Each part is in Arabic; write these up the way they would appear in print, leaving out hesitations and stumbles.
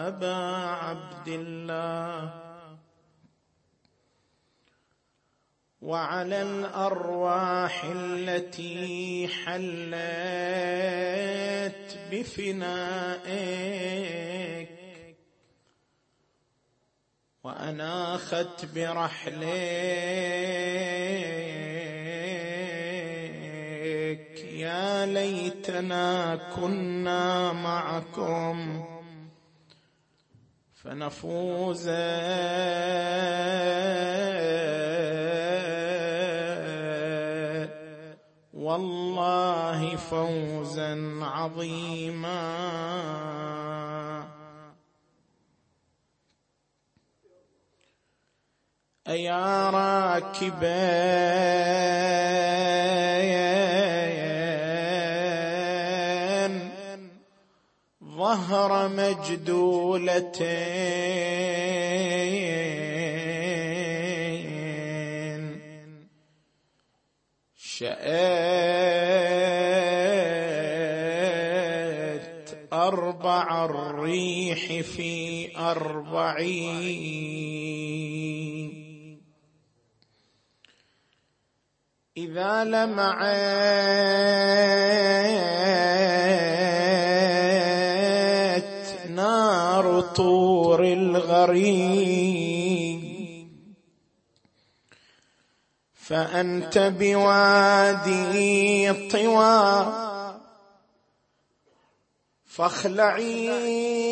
أبا عبد الله، وعلى الأرواح التي حلت بفنائك وأناخت برحلك، يا ليتنا كنا معكم فنفوز والله فوزا عظيما. أيا راكبين ظهر مجدولتين، شأت أربع الريح في أربعين، إذا لمعت نار طور الغريب فأنت بوادي طوى فاخلعي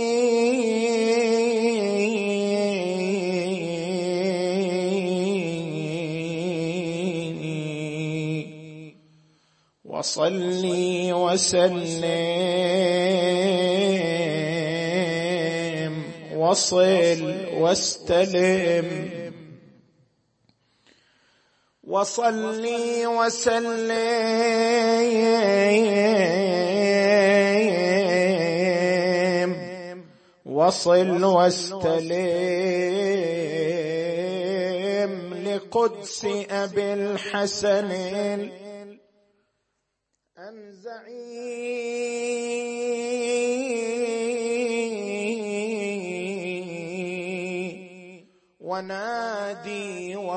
وصلي وسلم وصل واستلم، وصلي وسلم وصل واستلم لقدس أبي الحسن أنزعي ونادي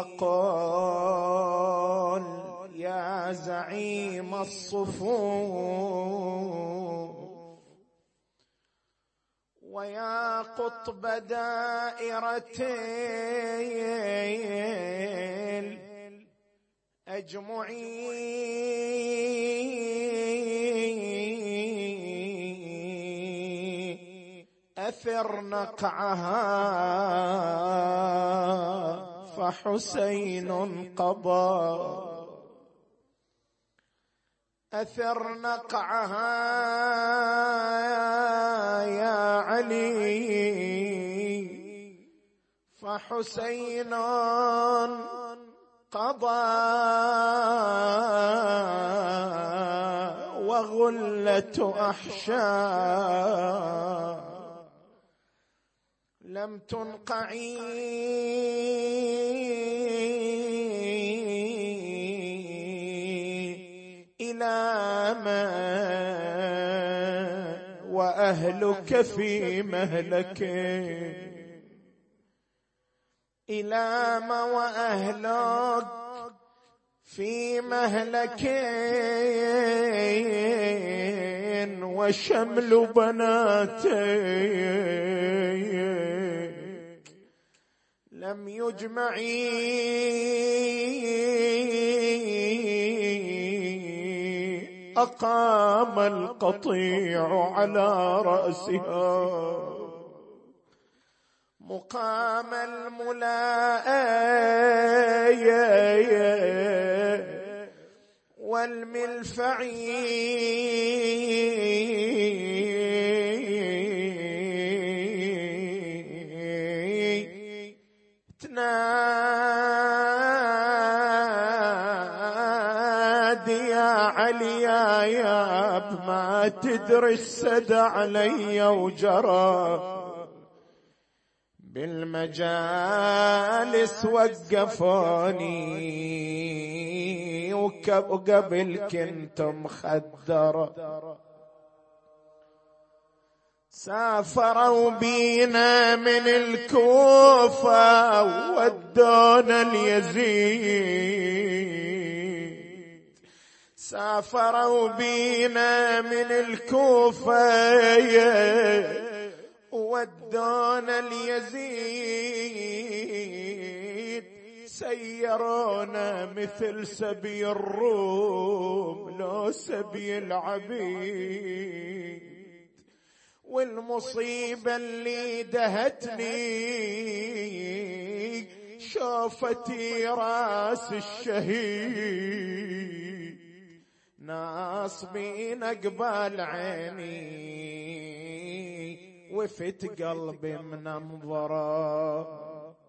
وقال يا زعيم الصفوف ويا قطب دائرتين أجمعين أثر نقعها فحسين قضى، أثر نقعها يا علي فحسين قضى، وغلة أحشاء لم تنقعي إلى ما وأهلك في مهلك، إلى ما وأهلك في مهلك وشمل بناتك لم يجمعي أقام القطيع على رأسها مقام الملاء والملفع تنادي يا علي يا بما تدري السد علي وجرى بالمجالس وقفوني وقبل كنت مخدرة سافروا بينا من الكوفة ودونا اليزيد، سافروا بينا من الكوفة ودونا اليزيد، سيرونا مثل سبي الروم لو سبي العبيد. والمصيبة اللي دهتني شوفتي راس الشهيد، ناصبين قبال عيني وفت قلبي منظره،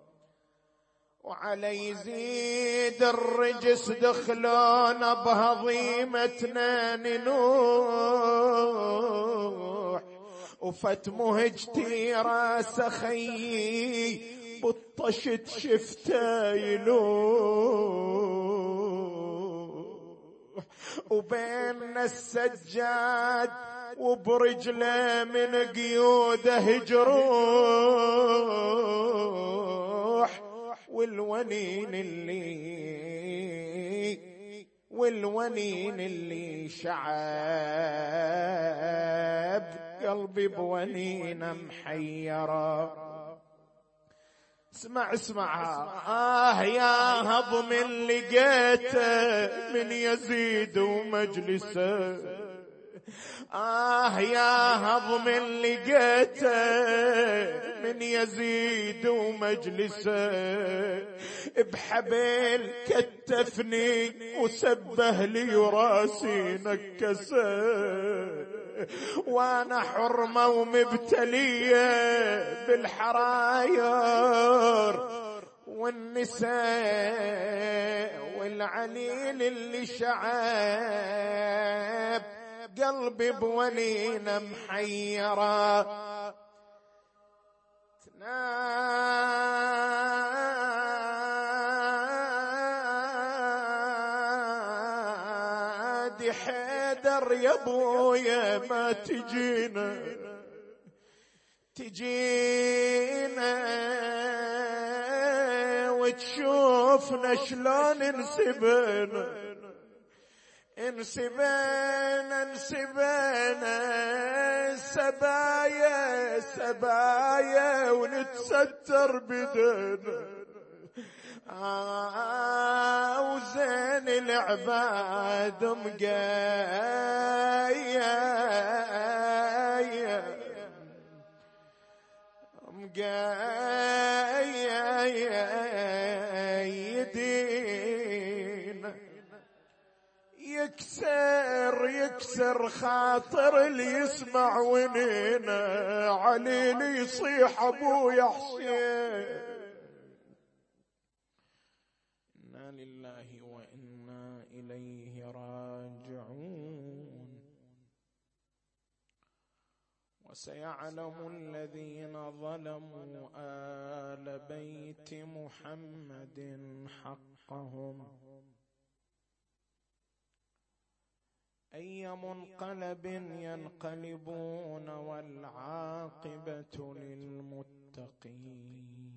وعلى يزيد الرجس دخلون بهضيمتنا ننوح، وفت مهجتي راس خيي بطشت شفته يلوح، وبين السجاد وبرجله من قيوده جروح، والونين اللي شعب قلبي بونينه محيره. اسمع يا هضم اللي لقيته من يزيد ومجلسه، يا هضم اللي لقيته من يزيد ومجلسه، بحبل كتفني وسبه لي راسي نكسه، وانا حرمة ومبتلية بالحراير والنساء والعليل اللي شعب قلبي بولينا محيرة. تنادي حيدر يا ابويا ما تجينا وتشوفنا شلون انسبينا سبايا ونتستر بدنا، وزين العباد مقايدين، يكسر خاطر اللي يسمع ونينا علي اللي يصيح ابويا حسين. إنا لله وإنا إليه راجعون. وسيعلم الذين ظلموا آل بيت محمد حقهم أي منقلب ينقلبون والعاقبة للمتقين.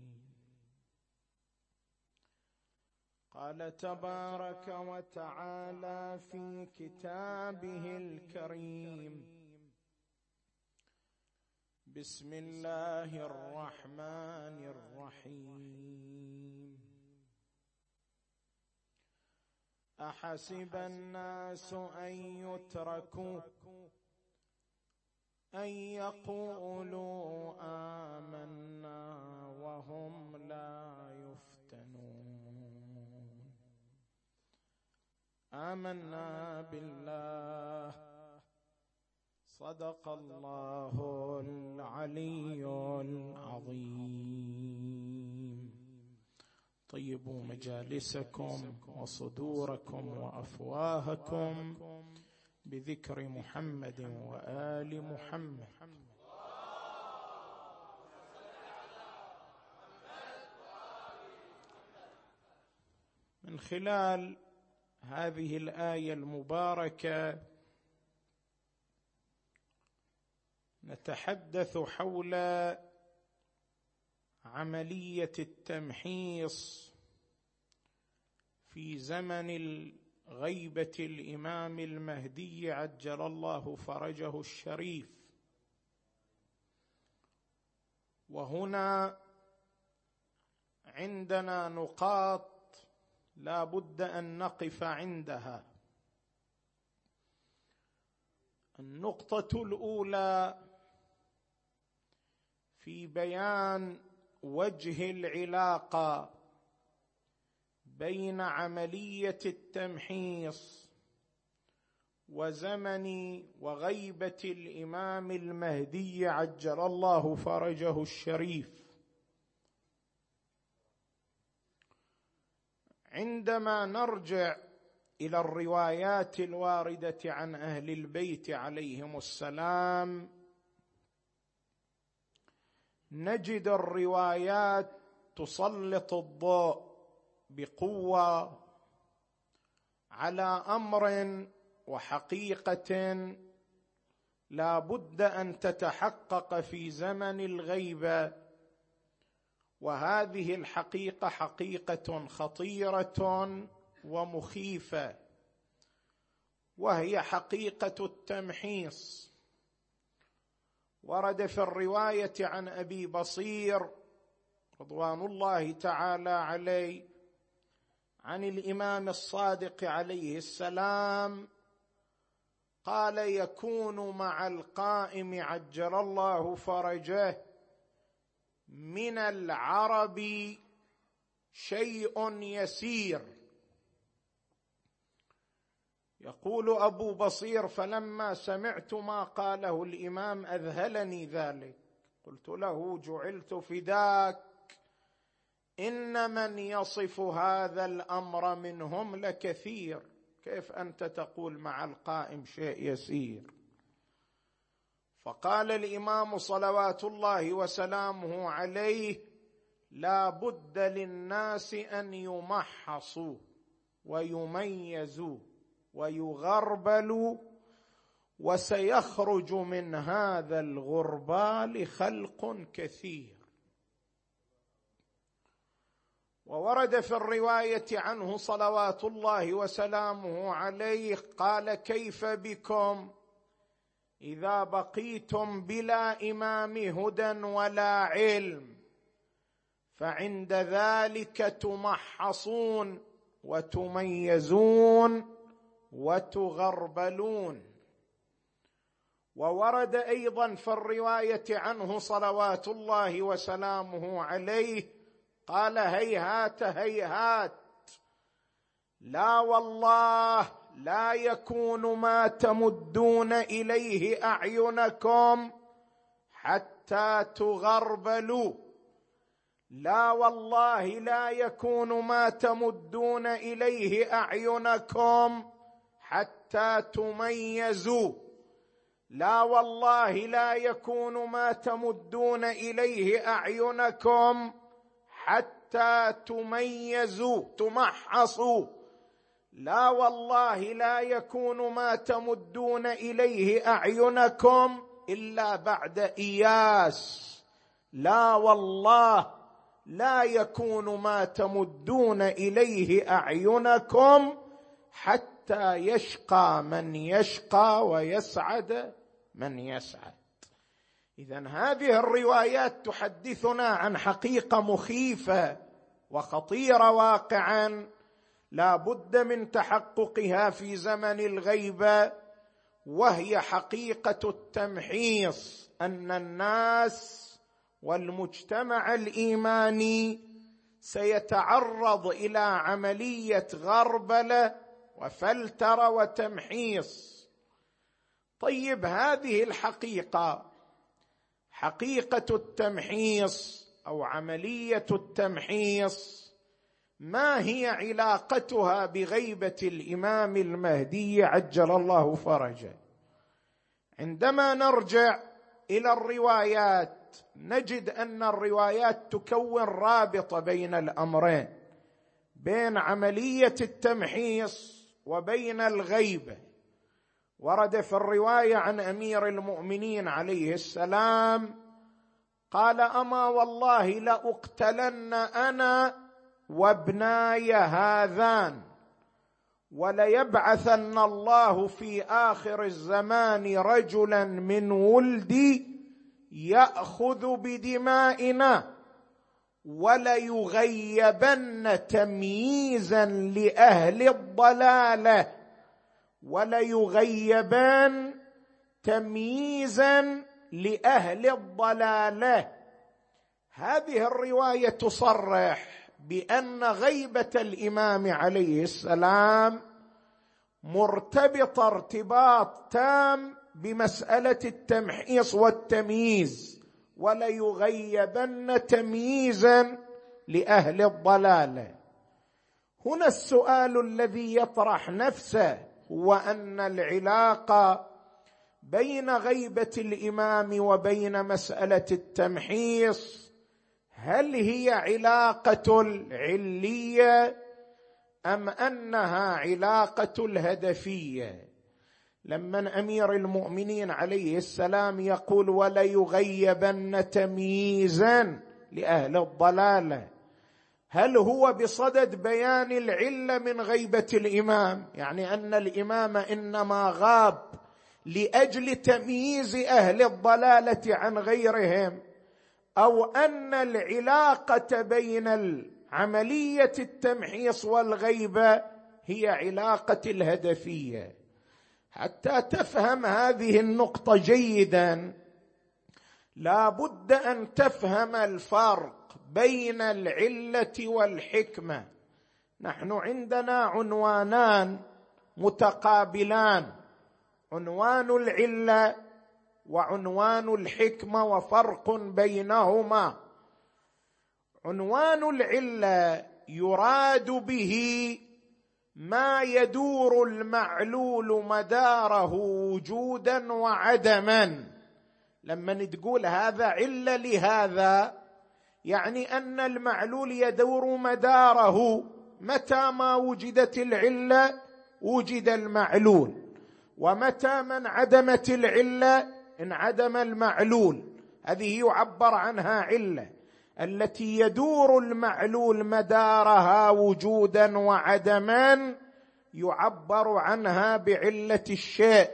قال تبارك وتعالى في كتابه الكريم: بسم الله الرحمن الرحيم. أحسب الناس أن يتركوا أن يقولوا آمنا وهم لا يفتنون. آمنا بالله صدق الله العلي العظيم. طيبوا مجالسكم وصدوركم وأفواهكم بذكر محمد وآل محمد. من خلال هذه الآية المباركة نتحدث حول عملية التمحيص في زمن غيبة الإمام المهدي عجل الله فرجه الشريف. وهنا عندنا نقاط لا بد أن نقف عندها. النقطة الأولى في بيان وجه العلاقة بين عملية التمحيص وزمن وغيبة الإمام المهدي عجل الله فرجه الشريف. عندما نرجع إلى الروايات الواردة عن أهل البيت عليهم السلام نجد الروايات تسلط الضوء بقوة على أمر وحقيقة لا بد أن تتحقق في زمن الغيبة، وهذه الحقيقة حقيقة خطيرة ومخيفة، وهي حقيقة التمحيص. ورد في الرواية عن أبي بصير رضوان الله تعالى عليه عن الإمام الصادق عليه السلام قال: يكون مع القائم عجل الله فرجه من العرب شيء يسير. يقول أبو بصير: فلما سمعت ما قاله الإمام أذهلني ذلك، قلت له: جعلت فداك، إن من يصف هذا الأمر منهم لكثير، كيف أنت تقول مع القائم شيء يسير؟ فقال الإمام صلوات الله وسلامه عليه: لا بد للناس أن يمحصوا ويميزوا ويغربلوا، وسيخرج من هذا الغربال خلق كثير. وورد في الرواية عنه صلوات الله وسلامه عليه قال: كيف بكم إذا بقيتم بلا إمام هدى ولا علم، فعند ذلك تمحصون وتميزون وتغربلون. وورد أيضا في الرواية عنه صلوات الله وسلامه عليه قال: هيهات هيهات، لا والله لا يكون ما تمدون إليه أعينكم حتى تغربلوا، لا والله لا يكون ما تمدون إليه أعينكم حتى تميزوا، لا والله لا يكون ما تمدون إليه أعينكم حتى تميزوا تمحصوا، لا والله لا يكون ما تمدون إليه أعينكم إلا بعد إياس، لا والله لا يكون ما تمدون إليه أعينكم حتى يشقى من يشقى ويسعد من يسعد. إذن هذه الروايات تحدثنا عن حقيقة مخيفة وخطيرة واقعا لا بد من تحققها في زمن الغيبة، وهي حقيقة التمحيص، أن الناس والمجتمع الإيماني سيتعرض إلى عملية غربلة وفلترة وتمحيص. طيب، هذه الحقيقة، حقيقة التمحيص أو عملية التمحيص، ما هي علاقتها بغيبة الإمام المهدي عجل الله فرجه؟ عندما نرجع إلى الروايات نجد أن الروايات تكون رابطة بين الأمرين، بين عملية التمحيص وبين الغيبة. ورد في الرواية عن أمير المؤمنين عليه السلام قال: أما والله لأقتلن أنا وابناي هذان، وليبعثن الله في آخر الزمان رجلا من ولدي يأخذ بدمائنا، وليغيبن تمييزا لأهل الضلالة، وليغيبن تمييزا لأهل الضلالة. هذه الرواية تصرح بأن غيبة الإمام عليه السلام مرتبطة ارتباط تام بمسألة التمحيص والتمييز، وليغيبن تمييزا لأهل الضلالة. هنا السؤال الذي يطرح نفسه هو أن العلاقة بين غيبة الإمام وبين مسألة التمحيص هل هي علاقة العلية أم أنها علاقة الهدفية؟ لما أمير المؤمنين عليه السلام يقول وليغيبن تمييزا لأهل الضلالة، هل هو بصدد بيان العلة من غيبة الإمام، يعني أن الإمام إنما غاب لأجل تمييز أهل الضلالة عن غيرهم، أو أن العلاقة بين عملية التمحيص والغيبة هي علاقة الهدفية؟ حتى تفهم هذه النقطة جيدا لا بد أن تفهم الفرق بين العلة والحكمة. نحن عندنا عنوانان متقابلان، عنوان العلة وعنوان الحكمة، وفرق بينهما. عنوان العلة يراد به ما يدور المعلول مداره وجودا وعدما. لما تقول هذا علة لهذا يعني أن المعلول يدور مداره، متى ما وجدت العلة وجد المعلول، ومتى ما انعدمت العلة انعدم المعلول. هذه يعبر عنها علة، التي يدور المعلول مدارها وجودا وعدما يعبر عنها بعلة الشيء.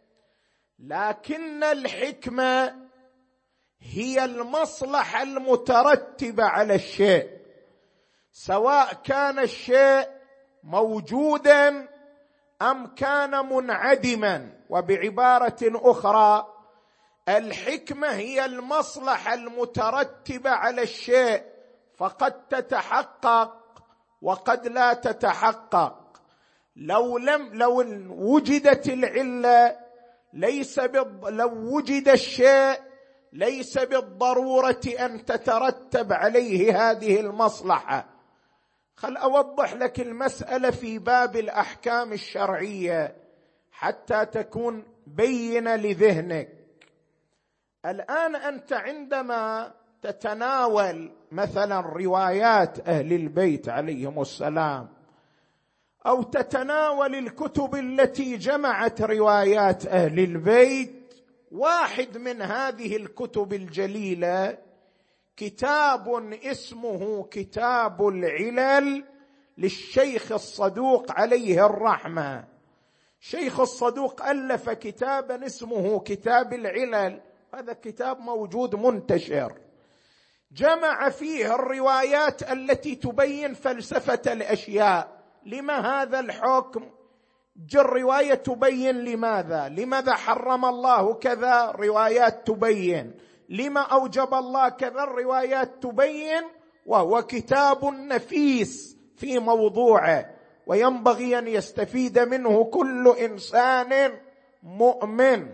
لكن الحكمة هي المصلحة المترتبة على الشيء، سواء كان الشيء موجودا أم كان منعدما. وبعبارة أخرى الحكمة هي المصلحة المترتبة على الشيء، فقد تتحقق وقد لا تتحقق. لو وجدت العلة لو وجد الشيء ليس بالضرورة أن تترتب عليه هذه المصلحة. خل أوضح لك المسألة في باب الأحكام الشرعية حتى تكون بينة لذهنك. الآن أنت عندما تتناول مثلا روايات أهل البيت عليهم السلام، أو تتناول الكتب التي جمعت روايات أهل البيت، واحد من هذه الكتب الجليلة كتاب اسمه كتاب العلل للشيخ الصدوق عليه الرحمة. شيخ الصدوق ألف كتابا اسمه كتاب العلل، هذا كتاب موجود منتشر، جمع فيه الروايات التي تبين فلسفة الأشياء. لما هذا الحكم؟ الرواية تبين لماذا حرم الله كذا، روايات تبين لما أوجب الله كذا، الروايات تبين. وهو كتاب نفيس في موضوعه، وينبغي أن يستفيد منه كل إنسان مؤمن.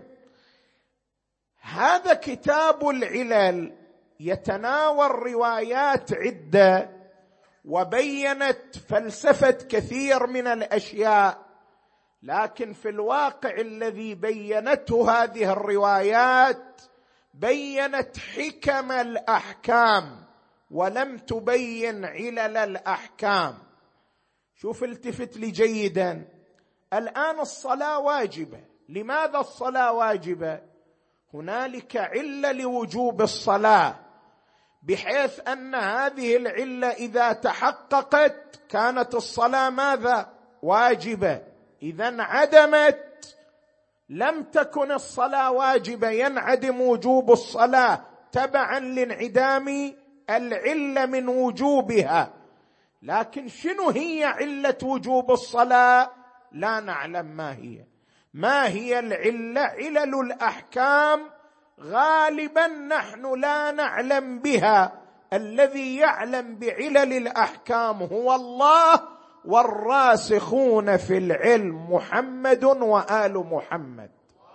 هذا كتاب العلل يتناول روايات عدة وبينت فلسفة كثير من الأشياء، لكن في الواقع الذي بينته هذه الروايات بينت حكم الأحكام ولم تبين علل الأحكام. شوف، التفت لي جيدا. الآن الصلاة واجبة، لماذا الصلاة واجبة؟ هنالك علة لوجوب الصلاة، بحيث أن هذه العلة إذا تحققت كانت الصلاة ماذا؟ واجبة. إذا انعدمت لم تكن الصلاة واجبة، ينعدم وجوب الصلاة تبعا لانعدام العلة من وجوبها. لكن شنو هي علة وجوب الصلاة؟ لا نعلم ما هي العلة. علل الأحكام غالبا نحن لا نعلم بها، الذي يعلم بعلل الأحكام هو الله والراسخون في العلم محمد وآل محمد.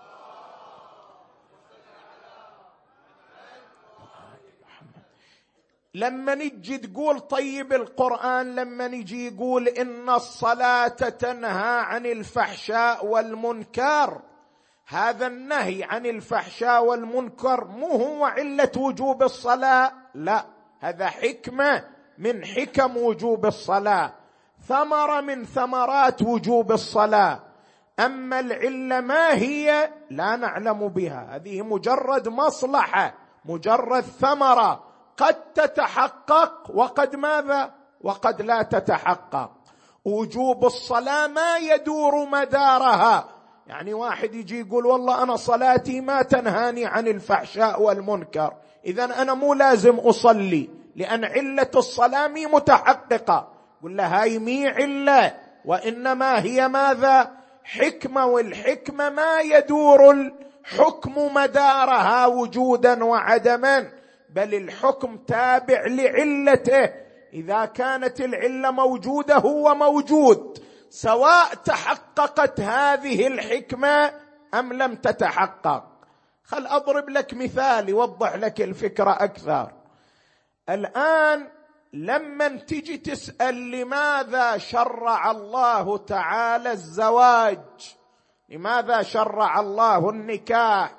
لما نجي تقول طيب القرآن لما نجي يقول إن الصلاة تنهى عن الفحشاء والمنكر، هذا النهي عن الفحشاء والمنكر مو هو علة وجوب الصلاة، لا، هذا حكمة من حكم وجوب الصلاة، ثمرة من ثمرات وجوب الصلاة. أما العلة ما هي لا نعلم بها، هذه مجرد مصلحة، مجرد ثمرة قد تتحقق وقد ماذا؟ وقد لا تتحقق. وجوب الصلاة ما يدور مدارها، يعني واحد يجي يقول والله أنا صلاتي ما تنهاني عن الفحشاء والمنكر، إذن أنا مو لازم أصلي لأن علة الصلاة مي متحققة. قل له هاي مي علة، وإنما هي ماذا؟ حكمة، والحكمة ما يدور الحكم مدارها وجودا وعدما، بل الحكم تابع لعلته. إذا كانت العلة موجودة هو موجود، سواء تحققت هذه الحكمة أم لم تتحقق. خل أضرب لك مثال يوضح لك الفكرة أكثر. الآن لما تجي تسأل لماذا شرع الله تعالى الزواج، لماذا شرع الله النكاح،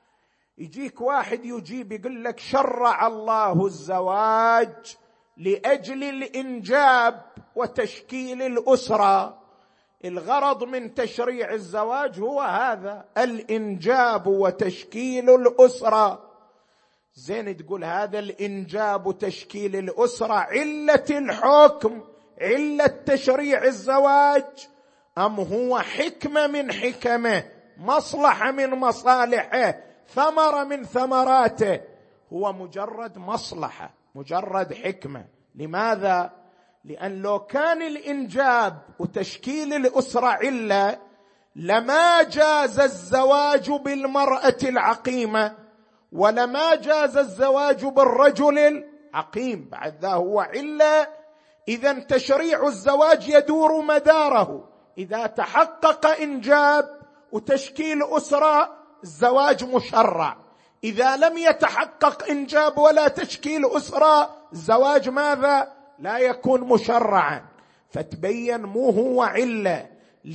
يجيك واحد يجيب يقول لك شرع الله الزواج لأجل الإنجاب وتشكيل الأسرة. الغرض من تشريع الزواج هو هذا، الإنجاب وتشكيل الأسرة. زين، تقول هذا الإنجاب وتشكيل الأسرة علة الحكم، علة تشريع الزواج، أم هو حكمة من حكمه، مصلحة من مصالحه، ثمرة من ثمراته؟ هو مجرد مصلحة، مجرد حكمة. لماذا؟ لأن لو كان الإنجاب وتشكيل الأسرة علة لما جاز الزواج بالمرأة العقيمة، ولما جاز الزواج بالرجل العقيم، بعد ذا هو علة. إذن تشريع الزواج يدور مداره، إذا تحقق إنجاب وتشكيل أسرة الزواج مشرع، إذا لم يتحقق إنجاب ولا تشكيل أسرة الزواج ماذا؟ لا يكون مشرعا. فتبين مو هو علة،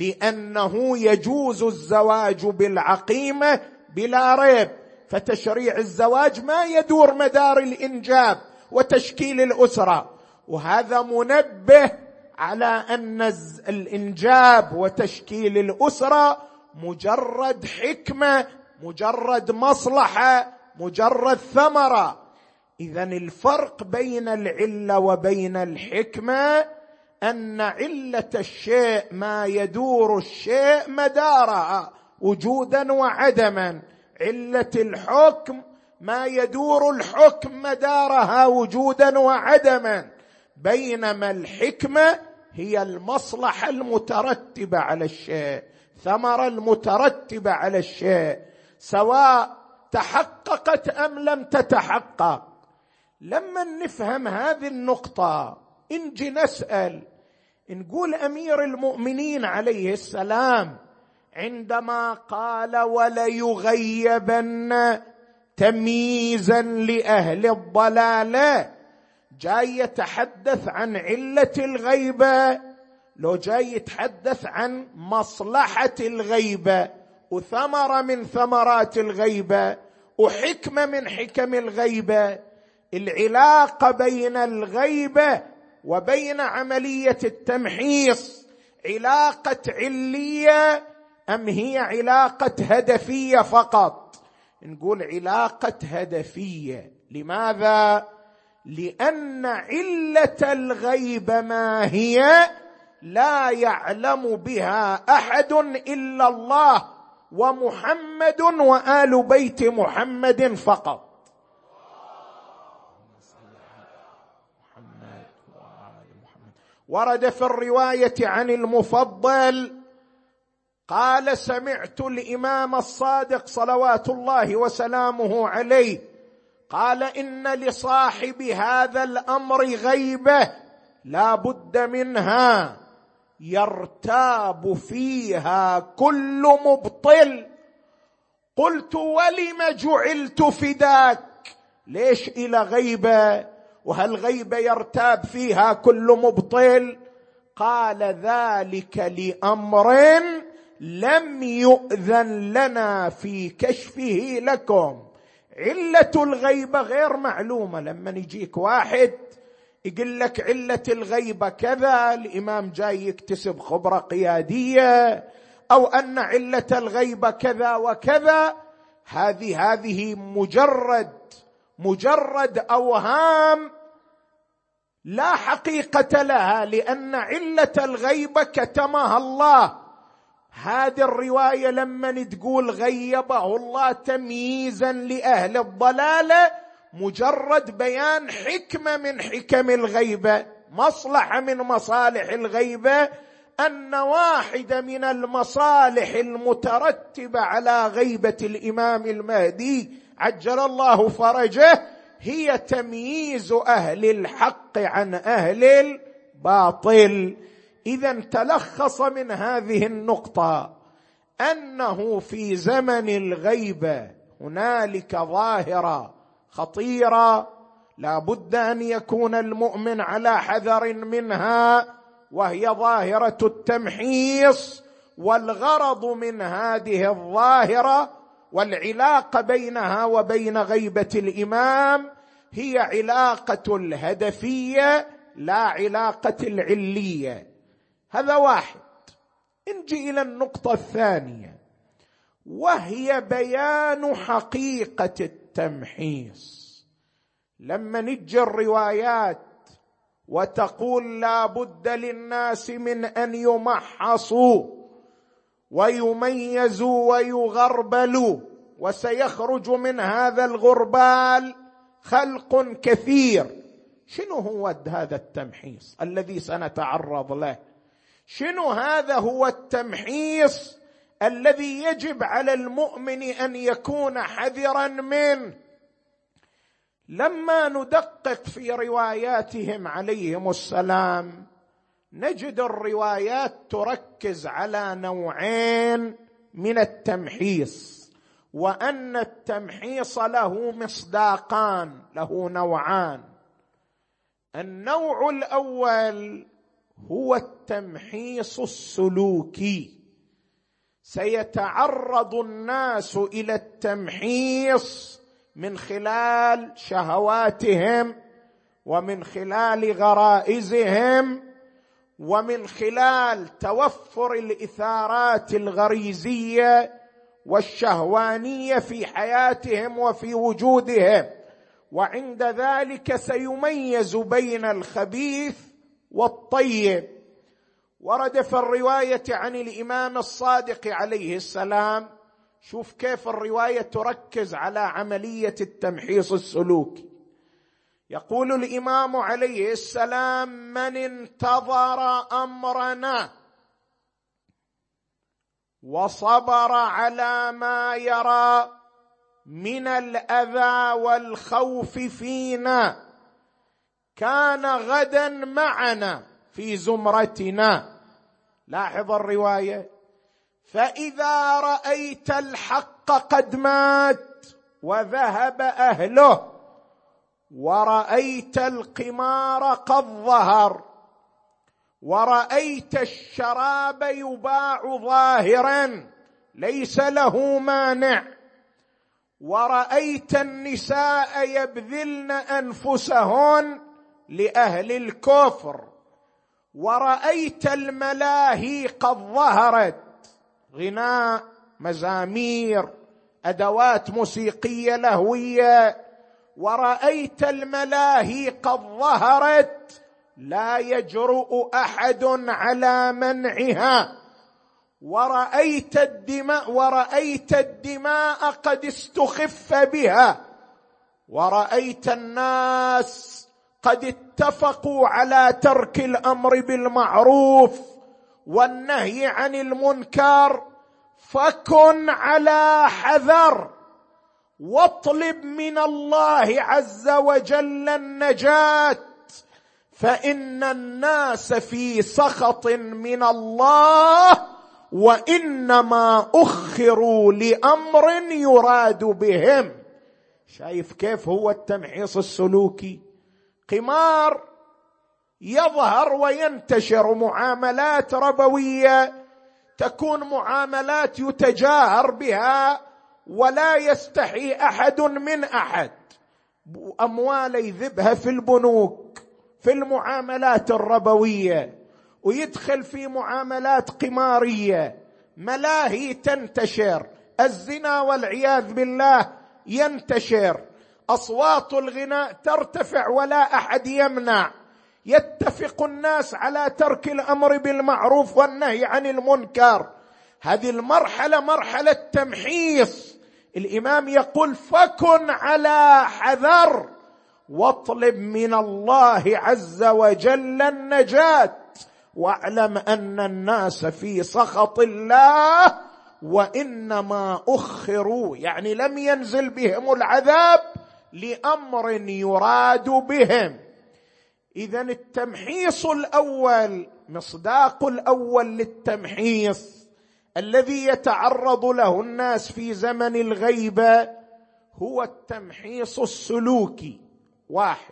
لأنه يجوز الزواج بالعقيمة بلا ريب، فتشريع الزواج ما يدور مدار الإنجاب وتشكيل الأسرة. وهذا منبه على أن الإنجاب وتشكيل الأسرة مجرد حكمة، مجرد مصلحة، مجرد ثمرة. إذن الفرق بين العلة وبين الحكمة أن علة الشيء ما يدور الشيء مدارها وجودا وعدما، علة الحكم ما يدور الحكم مدارها وجودا وعدما، بينما الحكمة هي المصلحة المترتبة على الشيء، ثمرة المترتبة على الشيء، سواء تحققت أم لم تتحقق. لما نفهم هذه النقطة نجي نسأل، نقول أمير المؤمنين عليه السلام عندما قال وليغيبن تمييزا لأهل الضلالة، جاي يتحدث عن علة الغيبة لو جاي يتحدث عن مصلحة الغيبة وثمرة من ثمرات الغيبة وحكمة من حكم الغيبة؟ العلاقة بين الغيبة وبين عملية التمحيص علاقة علية أم هي علاقة هدفية فقط؟ نقول علاقة هدفية. لماذا؟ لأن علة الغيب ما هي؟ لا يعلم بها أحد إلا الله ومحمد وآل بيت محمد فقط. ورد في الرواية عن المفضل قال: سمعت الإمام الصادق صلوات الله وسلامه عليه قال: إن لصاحب هذا الأمر غيبة لا بد منها يرتاب فيها كل مبطل. قلت: ولم جعلت فداك؟ ليش إلى غيبة؟ وهل غيبة يرتاب فيها كل مبطل؟ قال: ذلك لأمر لم يؤذن لنا في كشفه لكم. علة الغيبة غير معلومة. لما يجيك واحد يقول لك علة الغيبة كذا، الإمام جاي يكتسب خبرة قيادية، أو أن علة الغيبة كذا وكذا، هذه مجرد أوهام لا حقيقة لها، لأن علة الغيبة كتمها الله. هذه الرواية لما تقول غيبه الله تمييزا لأهل الضلالة، مجرد بيان حكمة من حكم الغيبة، مصلحة من مصالح الغيبة، أن واحدة من المصالح المترتبة على غيبة الإمام المهدي عجل الله فرجه هي تمييز أهل الحق عن أهل الباطل. إذن تلخص من هذه النقطة أنه في زمن الغيبة هنالك ظاهرة خطيرة لا بد أن يكون المؤمن على حذر منها، وهي ظاهرة التمحيص. والغرض من هذه الظاهرة والعلاقة بينها وبين غيبة الإمام هي علاقة الهدفية لا علاقة العلية. هذا واحد. نجي إلى النقطة الثانية، وهي بيان حقيقة التمحيص. لما نجي الروايات وتقول لا بد للناس من أن يمحصوا ويميزوا ويغربلوا، وسيخرج من هذا الغربال خلق كثير. شنو هو هذا التمحيص الذي سنتعرض له؟ شنو هذا هو التمحيص الذي يجب على المؤمن أن يكون حذرا منه؟ لما ندقق في رواياتهم عليهم السلام نجد الروايات تركز على نوعين من التمحيص، وأن التمحيص له مصداقان، له نوعان. النوع الأول هو التمحيص السلوكي. سيتعرض الناس إلى التمحيص من خلال شهواتهم، ومن خلال غرائزهم، ومن خلال توفر الإثارات الغريزية والشهوانية في حياتهم وفي وجودهم. وعند ذلك سيميز بين الخبيث والطيب. ورد في الرواية عن الإمام الصادق عليه السلام، شوف كيف الرواية تركز على عملية التمحيص السلوكي. يقول الإمام عليه السلام: من انتظر أمرنا وصبر على ما يرى من الأذى والخوف فينا كان غدا معنا في زمرتنا. لاحظ الرواية: فإذا رأيت الحق قد مات وذهب أهله، ورأيت القمار قد ظهر، ورأيت الشراب يباع ظاهرا ليس له مانع، ورأيت النساء يبذلن أنفسهن لأهل الكفر، ورأيت الملاهي قد ظهرت، غناء، مزامير، أدوات موسيقية لهوية، ورأيت الملاهي قد ظهرت لا يجرؤ أحد على منعها، ورأيت الدماء قد استخف بها، ورأيت الناس قد اتفقوا على ترك الأمر بالمعروف والنهي عن المنكر. فكن على حذر، واطلب من الله عز وجل النجاة، فإن الناس في سخط من الله، وإنما أخروا لأمر يراد بهم. شايف كيف هو التمحيص السلوكي؟ قمار يظهر وينتشر، معاملات ربوية تكون معاملات يتجاهر بها ولا يستحي أحد من أحد، أموال يذبها في البنوك في المعاملات الربوية، ويدخل في معاملات قمارية، ملاهي تنتشر، الزنا والعياذ بالله ينتشر، أصوات الغناء ترتفع ولا أحد يمنع، يتفق الناس على ترك الأمر بالمعروف والنهي عن المنكر. هذه المرحلة مرحلة تمحيص. الإمام يقول فكن على حذر، واطلب من الله عز وجل النجاة، واعلم أن الناس في سخط الله، وإنما أخروا، يعني لم ينزل بهم العذاب لأمر يراد بهم. إذن التمحيص الأول، مصداق الأول للتمحيص الذي يتعرض له الناس في زمن الغيبة هو التمحيص السلوكي. واحد.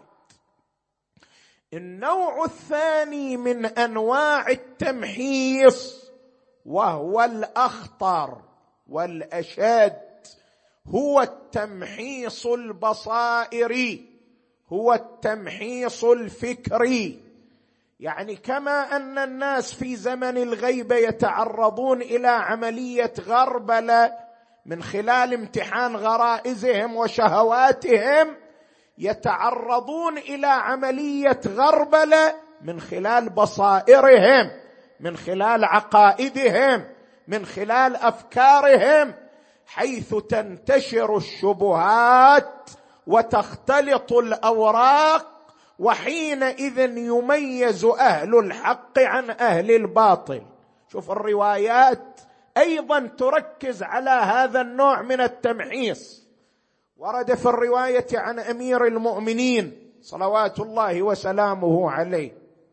النوع الثاني من أنواع التمحيص وهو الأخطر والأشد هو التمحيص البصائري، هو التمحيص الفكري. يعني كما أن الناس في زمن الغيبة يتعرضون إلى عملية غربلة من خلال امتحان غرائزهم وشهواتهم، يتعرضون إلى عملية غربلة من خلال بصائرهم، من خلال عقائدهم، من خلال أفكارهم، حيث تنتشر الشبهات وتختلط الأوراق، وحينئذ يميز أهل الحق عن أهل الباطل. شوف الروايات أيضا تركز على هذا النوع من التمحيص. ورد في الرواية عن أمير المؤمنين صلوات الله وسلامه عليه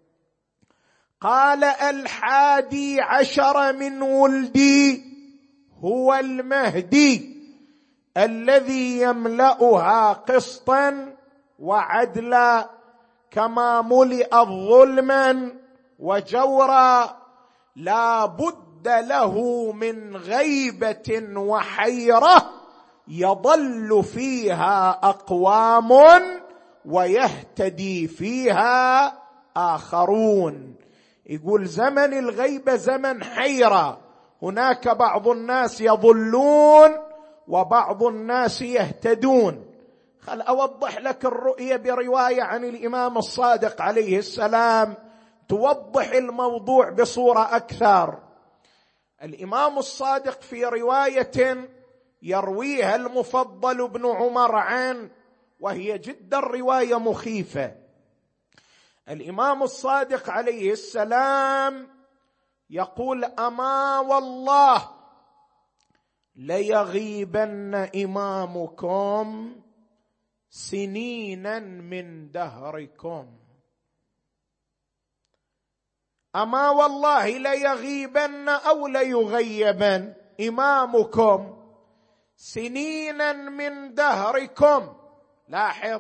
قال: 11 من ولدي هو المهدي الذي يملأها قسطا وعدلا، كما ملئت ظلما وجورا، لا بد له من غيبة وحيرة يضل فيها أقوام ويهتدي فيها آخرون. يقول زمن الغيبة زمن حيرة، هناك بعض الناس يضلون وبعض الناس يهتدون. خل أوضح لك الرؤية برواية عن الإمام الصادق عليه السلام توضح الموضوع بصورة أكثر. الإمام الصادق في رواية يرويها المفضل بن عمر عنه، وهي جدا رواية مخيفة. الإمام الصادق عليه السلام يقول: أما والله ليغيبن إمامكم سنينا من دهركم. أما والله ليغيبن أو ليغيبن إمامكم سنينا من دهركم. لاحظ: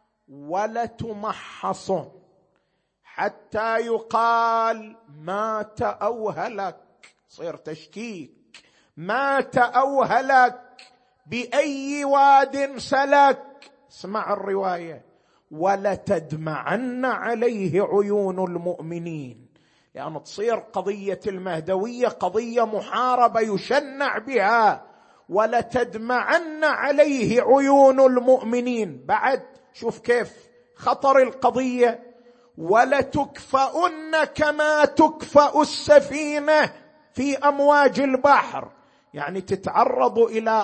ولتمحصن حتى يقال مات أو هلك، صير تشكيك، مات أو هلك، بأي واد سلك. اسمع الرواية: ولتدمعن عليه عيون المؤمنين، لأن تصير قضية المهدوية قضية محاربة يشنع بها، ولتدمعن عليه عيون المؤمنين. بعد شوف كيف خطر القضية: ولتكفؤن كما تكفأ السفينة في أمواج البحر، يعني تتعرض إلى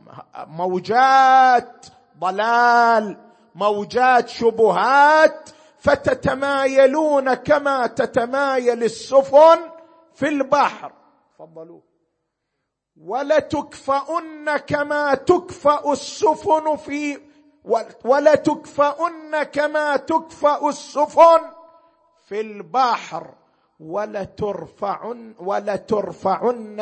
موجات ضلال، موجات شبهات، فتتمايلون كما تتمايل السفن في البحر. تفضلوا. ولتكفؤن كما تكفأ السفن ولتكفؤن كما تكفأ السفن في البحر، ولترفعن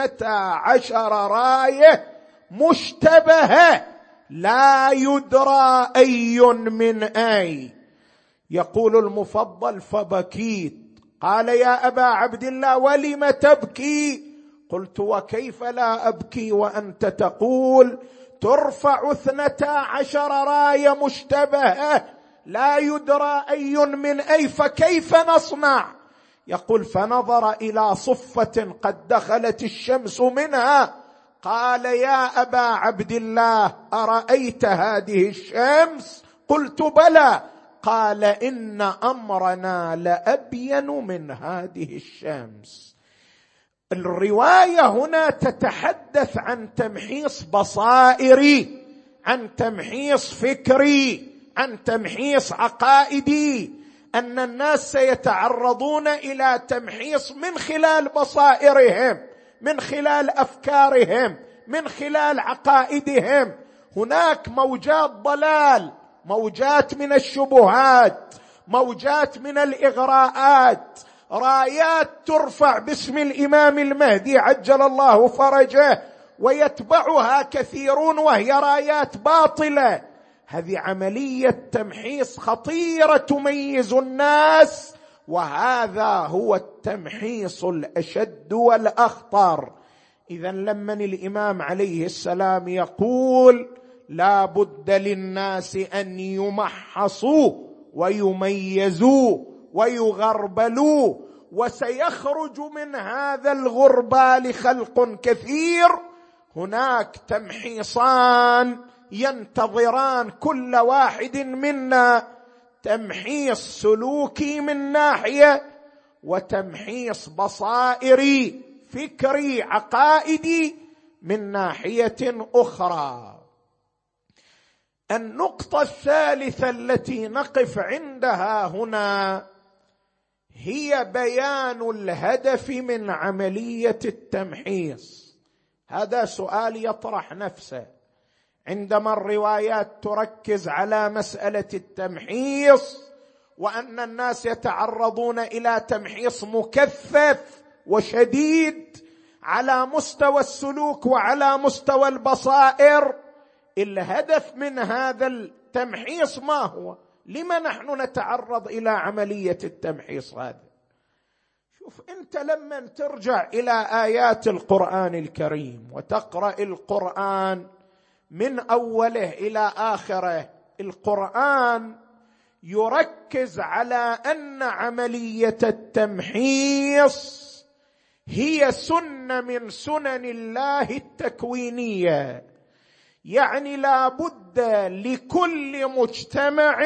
12 راية مشتبهة لا يدرى أي من أي. يقول المفضل: فبكيت. قال: يا أبا عبد الله ولم تبكي؟ قلت: وكيف لا أبكي وأنت تقول ترفع 12 راية مشتبهة لا يدرى أي من أي، فكيف نصنع؟ يقول: فنظر إلى صفة قد دخلت الشمس منها، قال: يا أبا عبد الله أرأيت هذه الشمس؟ قلت: بلى. قال: إن أمرنا لأبين من هذه الشمس. الرواية هنا تتحدث عن تمحيص بصائري، عن تمحيص فكري، عن تمحيص عقائدي، أن الناس سيتعرضون إلى تمحيص من خلال بصائرهم، من خلال أفكارهم، من خلال عقائدهم. هناك موجات ضلال، موجات من الشبهات، موجات من الإغراءات، رايات ترفع باسم الإمام المهدي عجل الله فرجه ويتبعها كثيرون وهي رايات باطلة. هذه عملية تمحيص خطيرة تميز الناس، وهذا هو التمحيص الأشد والأخطر. إذن لما الإمام عليه السلام يقول لا بد للناس أن يمحصوا ويميزوا ويغربلوا، وسيخرج من هذا الغربال خلق كثير، هناك تمحيصان ينتظران كل واحد منا: تمحيص سلوكي من ناحية، وتمحيص بصائري فكري عقائدي من ناحية أخرى. النقطة الثالثة التي نقف عندها هنا هي بيان الهدف من عملية التمحيص. هذا سؤال يطرح نفسه عندما الروايات تركز على مسألة التمحيص، وأن الناس يتعرضون إلى تمحيص مكثف وشديد على مستوى السلوك وعلى مستوى البصائر. الهدف من هذا التمحيص ما هو؟ لما نحن نتعرض إلى عملية التمحيص هذا؟ شوف أنت لما ترجع إلى آيات القرآن الكريم وتقرأ القرآن من أوله إلى آخره، القرآن يركز على أن عملية التمحيص هي سنة من سنن الله التكوينية. يعني لا بد لكل مجتمع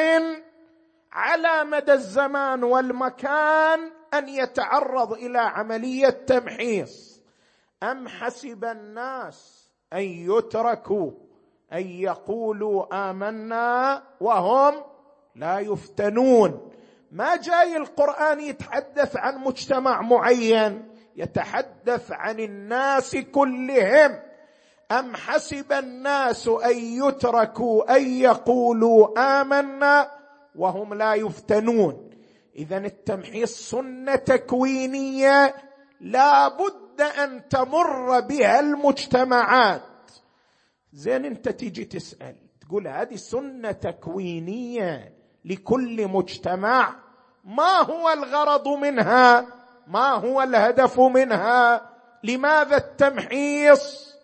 على مدى الزمان والمكان أن يتعرض إلى عملية تمحيص. أم حسب الناس أن يتركوا أن يقولوا آمنا وهم لا يفتنون. ما جاي القرآن يتحدث عن مجتمع معين، يتحدث عن الناس كلهم. أم حسب الناس أن يتركوا أن يقولوا آمنا وهم لا يفتنون. إذن التمحيص سنة تكوينية لا بد أن تمر بها المجتمعات. زين أنت تيجي تسأل تقول هذه سنة تكوينية لكل مجتمع، ما هو الغرض منها؟ ما هو الهدف منها؟ لماذا التمحيص؟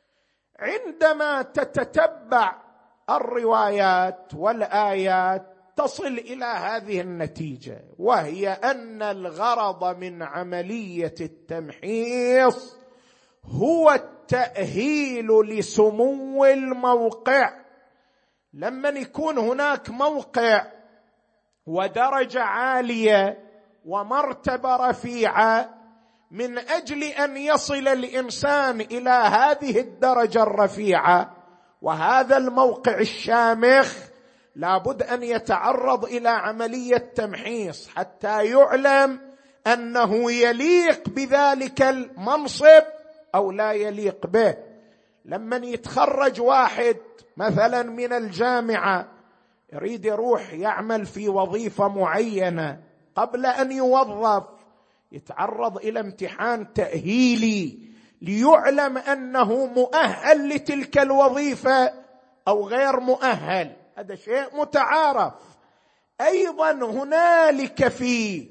عندما تتتبع الروايات والآيات تصل إلى هذه النتيجة، وهي أن الغرض من عملية التمحيص هو التأهيل لسمو الموقع. لما يكون هناك موقع ودرجة عالية ومرتبة رفيعة، من أجل أن يصل الإنسان إلى هذه الدرجة الرفيعة وهذا الموقع الشامخ، لابد أن يتعرض إلى عملية تمحيص حتى يعلم أنه يليق بذلك المنصب أو لا يليق به. لما يتخرج واحد مثلا من الجامعة يريد يروح يعمل في وظيفة معينة، قبل أن يوظف يتعرض إلى امتحان تأهيلي ليعلم أنه مؤهل لتلك الوظيفة أو غير مؤهل. هذا شيء متعارف. أيضا هنالك في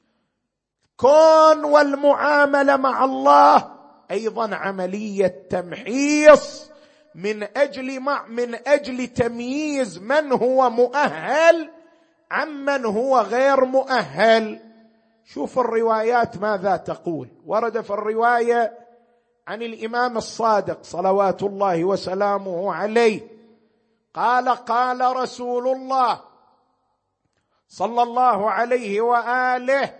كون والمعاملة مع الله أيضا عملية تمحيص من أجل تمييز من هو مؤهل عمن هو غير مؤهل. شوف الروايات ماذا تقول. ورد في الرواية عن الإمام الصادق صلوات الله وسلامه عليه قال: قال رسول الله صلى الله عليه وآله: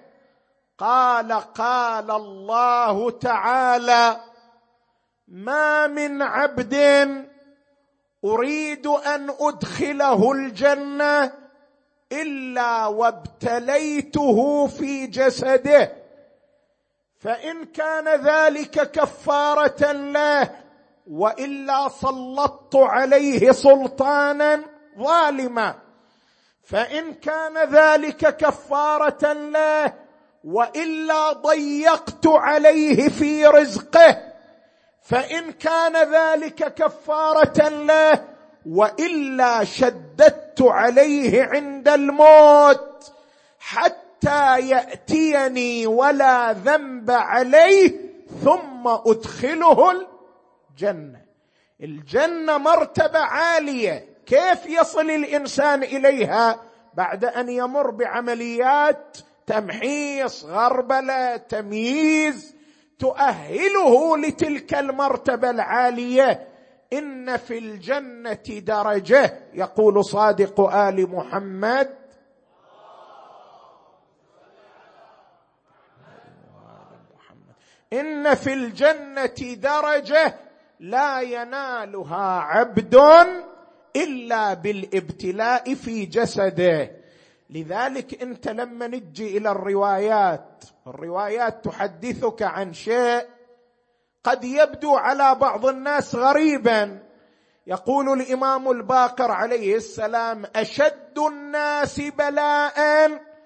قال الله تعالى: ما من عبد أريد أن أدخله الجنة إلا وابتليته في جسده، فإن كان ذلك كفارة له وإلا سلطت عليه سلطانا ظالما، فإن كان ذلك كفارة له وإلا ضيقت عليه في رزقه، فإن كان ذلك كفارة له وإلا شددت عليه عند الموت حتى يأتيني ولا ذنب عليه ثم أدخله الجنة. الجنة مرتبة عالية، كيف يصل الإنسان إليها؟ بعد أن يمر بعمليات تمحيص، غربلة، تمييز تؤهله لتلك المرتبة العالية. إن في الجنة درجة، يقول صادق آل محمد: إن في الجنة درجة لا ينالها عبد إلا بالابتلاء في جسده. لذلك أنت لما نجي إلى الروايات تحدثك عن شيء قد يبدو على بعض الناس غريبا. يقول الإمام الباقر عليه السلام: أشد الناس بلاء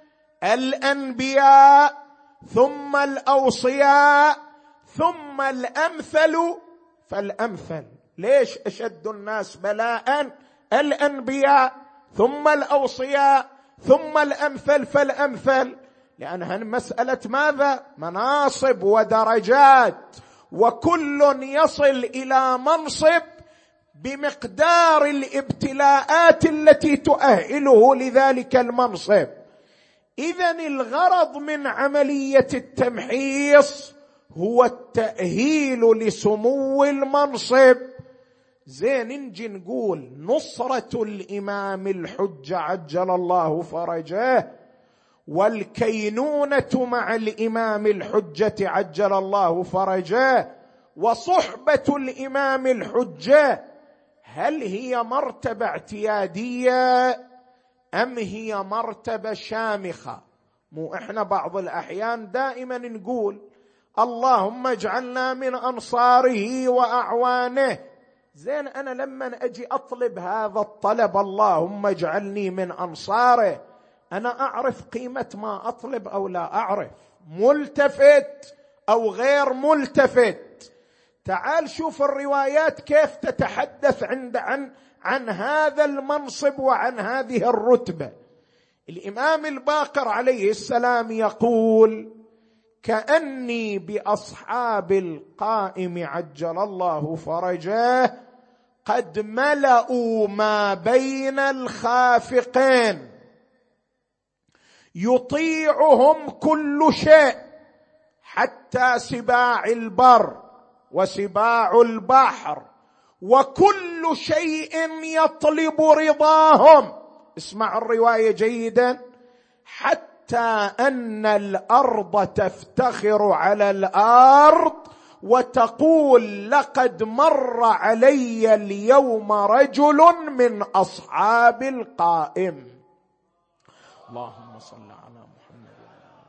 الأنبياء ثم الأوصياء ثم الأمثل فالأمثل. ليش أشد الناس بلاء الأنبياء ثم الأوصياء ثم الأمثل فالأمثل؟ لأنها مسألة ماذا؟ مناصب ودرجات، وكل يصل إلى منصب بمقدار الابتلاءات التي تؤهله لذلك المنصب. إذن الغرض من عملية التمحيص هو التأهيل لسمو المنصب. زين نجي نقول نصرة الإمام الحجة عجل الله فرجه، والكينونة مع الإمام الحجة عجل الله فرجه، وصحبة الإمام الحجة، هل هي مرتبة اعتيادية أم هي مرتبة شامخة؟ مو إحنا بعض الأحيان دائما نقول اللهم اجعلنا من أنصاره وأعوانه. زين أنا لما أجي أطلب هذا الطلب اللهم اجعلني من أنصاره، أنا أعرف قيمة ما أطلب أو لا أعرف؟ ملتفت أو غير ملتفت؟ تعال شوف الروايات كيف تتحدث عن هذا المنصب وعن هذه الرتبة. الإمام الباقر عليه السلام يقول: كأني بأصحاب القائم عجل الله فرجه قد ملأوا ما بين الخافقين. يطيعهم كل شيء حتى سباع البر وسباع البحر، وكل شيء يطلب رضاهم. اسمع الرواية جيدا: حتى أن الأرض تفتخر على الأرض وتقول لقد مر علي اليوم رجل من أصحاب القائم. اللهم صل على محمد.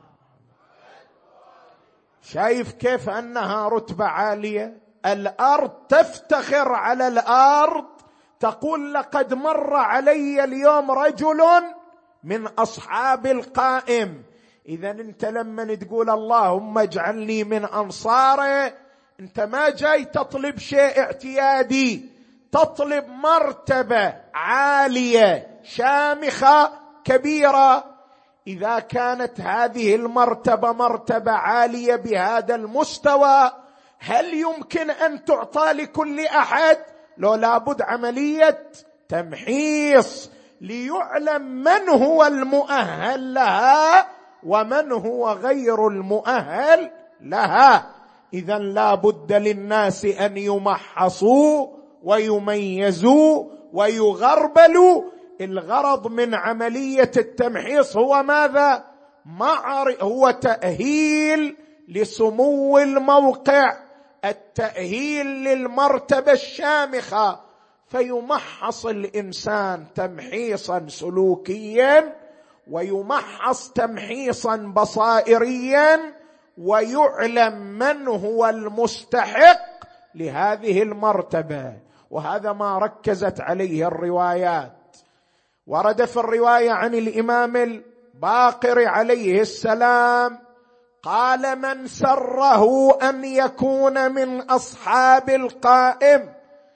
شايف كيف أنها رتبة عالية؟ الأرض تفتخر على الأرض، تقول لقد مر علي اليوم رجل من أصحاب القائم. إذا أنت لما تقول اللهم اجعلني من أنصاره، أنت ما جاي تطلب شيء اعتيادي، تطلب مرتبة عالية شامخة كبيرة. إذا كانت هذه المرتبة مرتبة عالية بهذا المستوى، هل يمكن أن تعطى لكل أحد؟ لو لابد عملية تمحيص ليعلم من هو المؤهل لها ومن هو غير المؤهل لها. إذن لا بد للناس أن يمحصوا ويميزوا ويغربلوا. الغرض من عملية التمحيص هو ماذا؟ هو تأهيل لسمو الموقع، التأهيل للمرتبة الشامخة. فيمحص الإنسان تمحيصا سلوكيا، ويمحص تمحيصا بصائريا، ويعلم من هو المستحق لهذه المرتبة. وهذا ما ركزت عليه الروايات. ورد في الرواية عن الإمام الباقر عليه السلام قال: من سره أن يكون من أصحاب القائم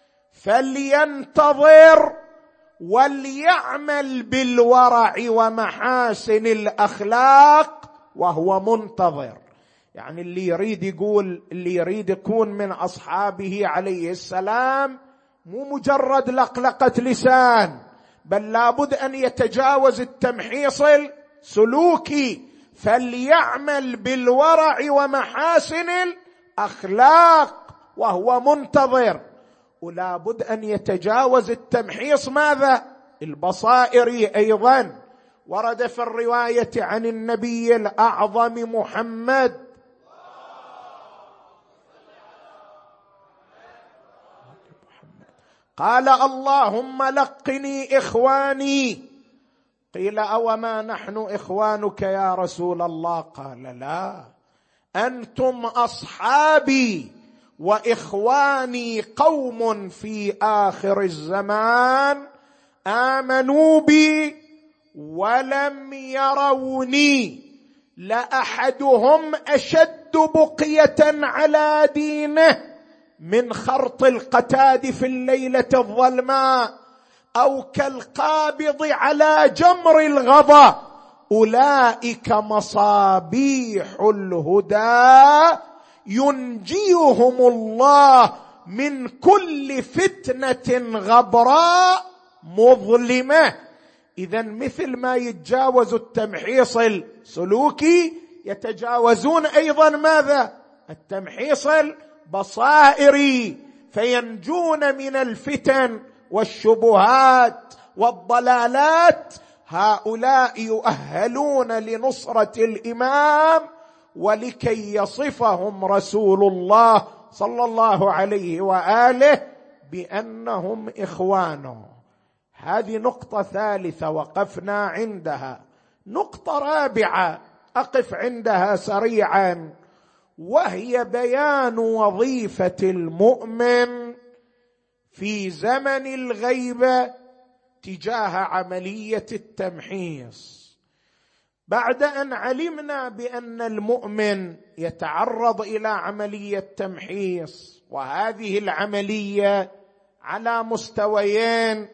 فلينتظر وليعمل بالورع ومحاسن الأخلاق وهو منتظر. يعني اللي يريد يكون من أصحابه عليه السلام مو مجرد لقلقة لسان، بل لابد أن يتجاوز التمحيص السلوكي، فليعمل بالورع ومحاسن الأخلاق وهو منتظر. ولا بد أن يتجاوز التمحيص ماذا؟ البصائري أيضا. ورد في الرواية عن النبي الأعظم محمد قال: اللهم لقني إخواني. قيل: أوما نحن إخوانك يا رسول الله؟ قال: لا، أنتم أصحابي، وإخواني قوم في آخر الزمان آمنوا بي ولم يروني، لأحدهم أشد بقية على دينه من خرط القتاد في الليلة الظلماء، أو كالقابض على جمر الغضا. أولئك مصابيح الهدى ينجيهم الله من كل فتنة غبراء مظلمة. إذن مثل ما يتجاوز التمحيص السلوكي، يتجاوزون أيضا ماذا؟ التمحيص البصائري، فينجون من الفتن والشبهات والضلالات. هؤلاء يؤهلون لنصرة الإمام، ولكي يصفهم رسول الله صلى الله عليه وآله بأنهم إخوانه. هذه نقطة ثالثة وقفنا عندها. نقطة رابعة أقف عندها سريعا، وهي بيان وظيفة المؤمن في زمن الغيبة تجاه عملية التمحيص. بعد أن علمنا بأن المؤمن يتعرض إلى عملية تمحيص، وهذه العملية على مستويين: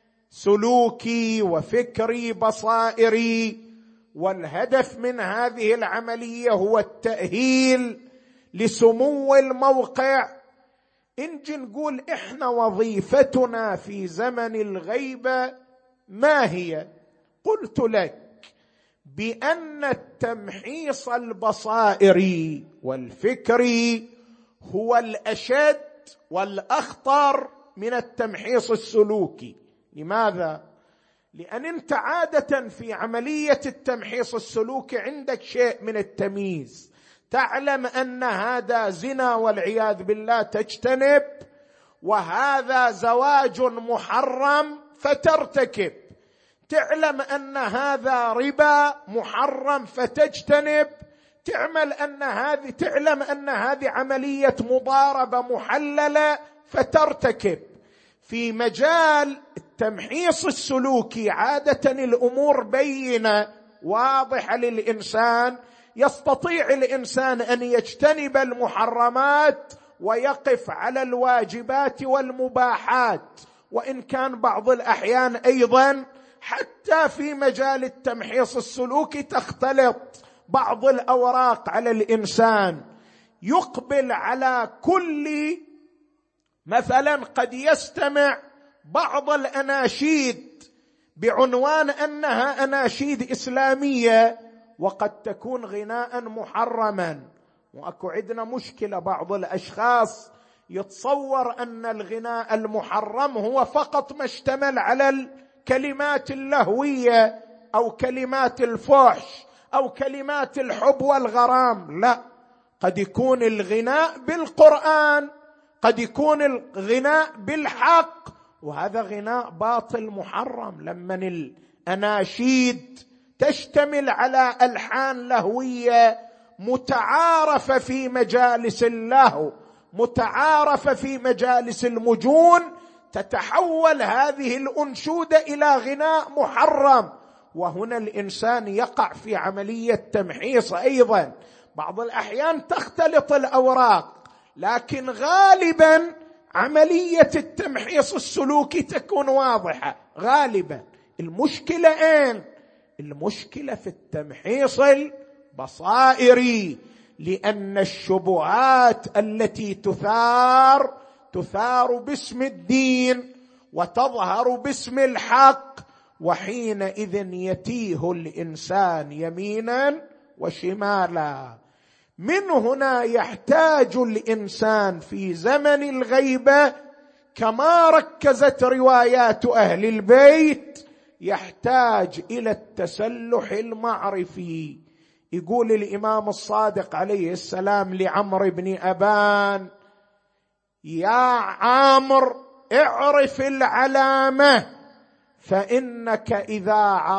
سلوكي وفكري بصائري، والهدف من هذه العملية هو التأهيل لسمو الموقع. نجي نقول إحنا وظيفتنا في زمن الغيبة ما هي؟ قلت لك بأن التمحيص البصائري والفكري هو الأشد والأخطر من التمحيص السلوكي. لماذا؟ لأن أنت عادة في عملية التمحيص السلوكي عندك شيء من التمييز، تعلم أن هذا زنا والعياذ بالله تجتنب، وهذا زواج محرم فترتكب، تعلم أن هذا ربا محرم فتجتنب، تعلم أن هذه عملية مضاربة محللة فترتكب. في مجال التمحيص السلوكي عادة الأمور بينة واضحة للإنسان، يستطيع الإنسان أن يجتنب المحرمات ويقف على الواجبات والمباحات، وإن كان بعض الأحيان أيضا حتى في مجال التمحيص السلوكي تختلط بعض الأوراق على الإنسان، يقبل على كل مثلا قد يستمع بعض الأناشيد بعنوان أنها أناشيد إسلامية وقد تكون غناء محرما. وأكو عندنا مشكلة، بعض الأشخاص يتصور أن الغناء المحرم هو فقط ما اشتمل على الكلمات اللهوية أو كلمات الفحش أو كلمات الحب والغرام، لا، قد يكون الغناء بالقرآن، قد يكون الغناء بالحق، وهذا غناء باطل محرم. لما الأناشيد تشتمل على ألحان لهوية متعارفة في مجالس اللهو، متعارفة في مجالس المجون، تتحول هذه الأنشودة إلى غناء محرم، وهنا الإنسان يقع في عملية تمحيص. أيضا بعض الأحيان تختلط الأوراق، لكن غالبا عملية التمحيص السلوكي تكون واضحة غالبا. المشكلة أين؟ المشكلة في التمحيص البصائري، لأن الشبهات التي تثار باسم الدين وتظهر باسم الحق، وحينئذ يتيه الإنسان يمينا وشمالا. من هنا يحتاج الإنسان في زمن الغيبة، كما ركزت روايات أهل البيت، يحتاج إلى التسلح المعرفي. يقول الإمام الصادق عليه السلام لعمرو بن أبان: يا عامر اعرف العلامة، فإنك إذا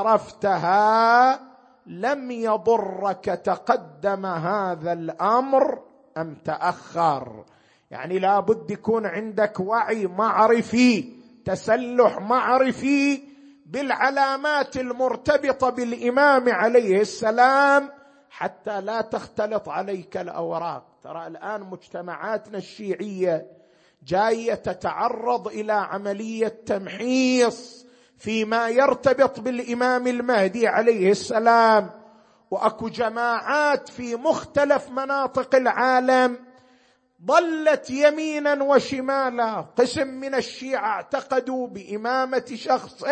عرفتها لم يضرك تقدم هذا الأمر أم تأخر. يعني لا بد يكون عندك وعي معرفي، تسلح معرفي بالعلامات المرتبطة بالإمام عليه السلام، حتى لا تختلط عليك الأوراق. ترى الآن مجتمعاتنا الشيعية جاية تتعرض إلى عملية تمحيص فيما يرتبط بالإمام المهدي عليه السلام، وأكو جماعات في مختلف مناطق العالم ضلت يمينا وشمالا. قسم من الشيعة اعتقدوا بإمامة شخص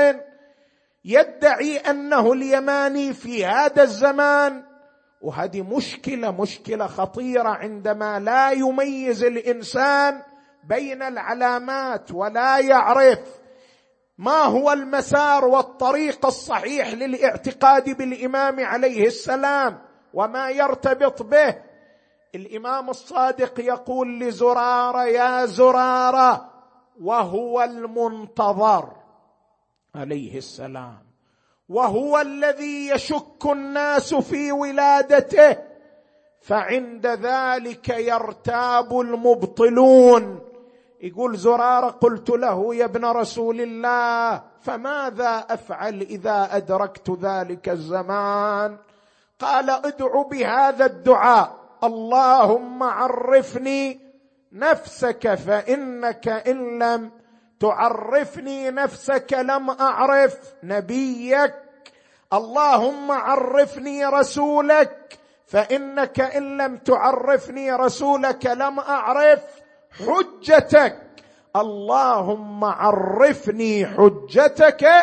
يدعي أنه اليماني في هذا الزمان، وهذه مشكلة خطيرة عندما لا يميز الإنسان بين العلامات ولا يعرف ما هو المسار والطريق الصحيح للاعتقاد بالإمام عليه السلام وما يرتبط به. الإمام الصادق يقول لزرارة: يا زرارة، وهو المنتظر عليه السلام، وهو الذي يشك الناس في ولادته، فعند ذلك يرتاب المبطلون. يقول زرارة: قلت له: يا ابن رسول الله، فماذا أفعل إذا أدركت ذلك الزمان؟ قال: ادع بهذا الدعاء: اللهم عرفني نفسك، فإنك إن لم تعرفني نفسك لم أعرف نبيك. اللهم عرفني رسولك، فإنك إن لم تعرفني رسولك لم أعرف حجتك. اللهم عرفني حجتك،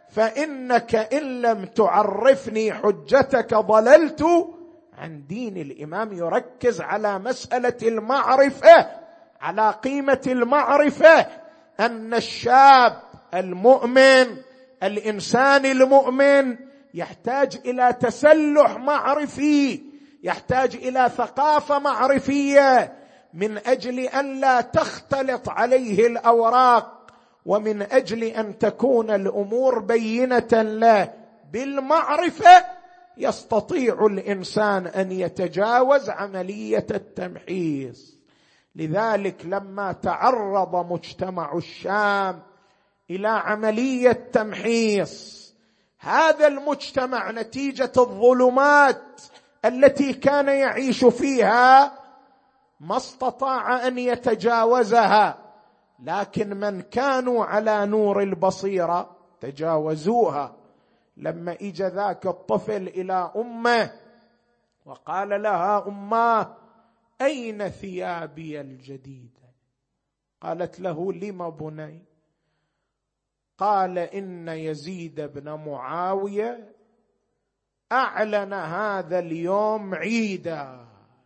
فإنك إن لم تعرفني حجتك ضللت عن دين. الإمام يركز على مسألة المعرفة، على قيمة المعرفة، أن الشاب المؤمن، الإنسان المؤمن يحتاج إلى تسلح معرفي، يحتاج إلى ثقافة معرفية، من أجل أن لا تختلط عليه الأوراق، ومن أجل أن تكون الأمور بينة له. بالمعرفة يستطيع الإنسان أن يتجاوز عملية التمحيص. لذلك لما تعرض مجتمع الشام إلى عملية تمحيص، هذا المجتمع نتيجة الظلمات التي كان يعيش فيها ما استطاع أن يتجاوزها، لكن من كانوا على نور البصيرة تجاوزوها. لما اجى ذاك الطفل إلى أمه وقال لها: أماه أين ثيابي الجديدة؟ قالت له: لم بني؟ قال: إن يزيد بن معاوية أعلن هذا اليوم عيدا.